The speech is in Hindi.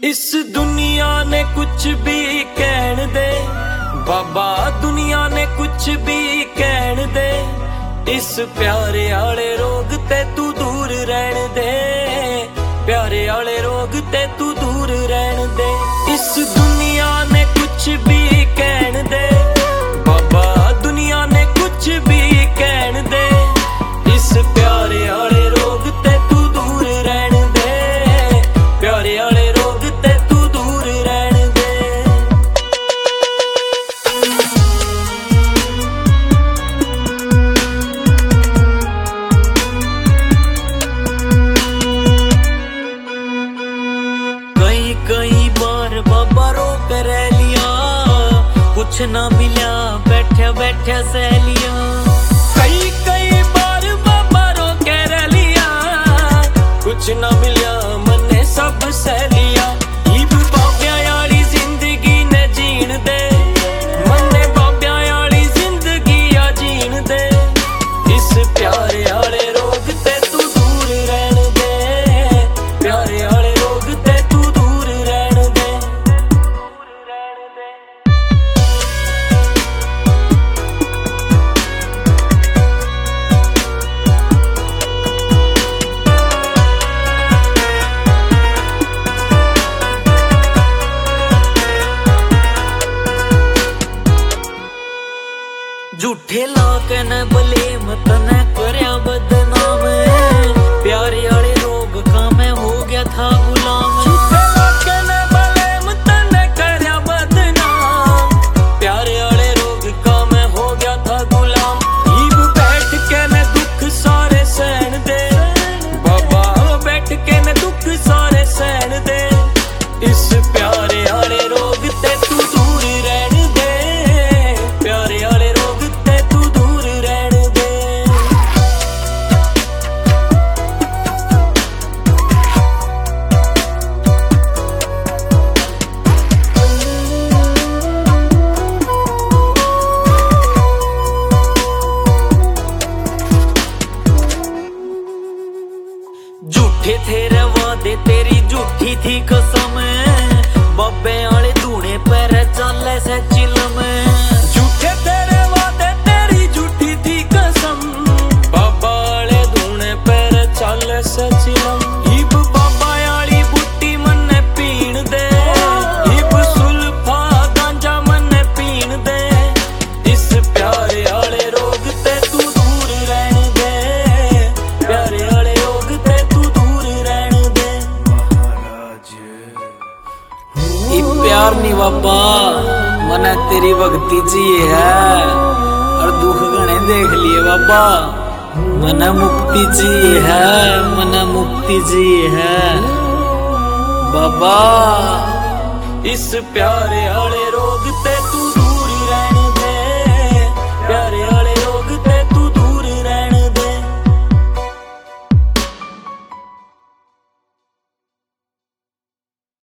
इस दुनिया ने कुछ भी कहन दे बाबा, दुनिया ने कुछ भी कहन दे, इस प्यारे आले रोग ते तू दूर रहन दे, प्यारे आले रोग ते तू दूर रहन दे। इस दुनिया ने कुछ भी कहन दे बाबा, दुनिया ने कुछ भी कहन दे, इस प्यारे आले रोग ते तू दूर रहन दे, प्यारे आले रोग ते तू दूर रहन दे। कई कई बार बाबा रो कर लिया, कुछ ना मिला बैठा बैठा सह लिया। कई कई बार बाबा रो कर लिया, कुछ ना मिला मने सब सह लिया। इब बाब्या याली जिंदगी ने जीण दे, मने बाब्या याली जिंदगी आ जीण दे, इस प्यारे आले रोग ते तू दूर रहन दे, प्यारे आले रोग ते तू दूर रहन दे। झूठे लाके न बलेम तने करया बदनाम, प्यारे आले रोग का मैं हो गया था गुलाम। झूठे लाके न बलेम तने करया बदनाम, प्यारे आले रोग का मैं हो गया था गुलाम। इब बैठ के न दुख सारे सहन दे बाबा, बैठ के न दुख सारे सहन दे, इस प्यारे आले रोग ते तू दूर रहन दे, प्यारे आले रोग ते तू दूर रहन दे। झूठे थे वादे तेरी झूठी थी कसम, बाबे आले धूने पर चले से चिलम। झूठे तेरे वादे तेरी झूठी थी कसम, बाबा आले धूने पर चले से चिलम। इब बाबा आली बूटी मन्ने पीण दे, इब सुल्फा गांजा मन्ने पीण दे, इस प्यारे आले रोग ते तू दूर रहन दे, प्यारे आले रोग ते तू दूर रहन दे। प्यार नहीं बाबा, मने तेरी भक्ति चाहिए है, और दुख गणे देख लिए बाबा, मने मुक्ति चाहिए है, मने मुक्ति चाहिए है बाबा, इस प्यारे आले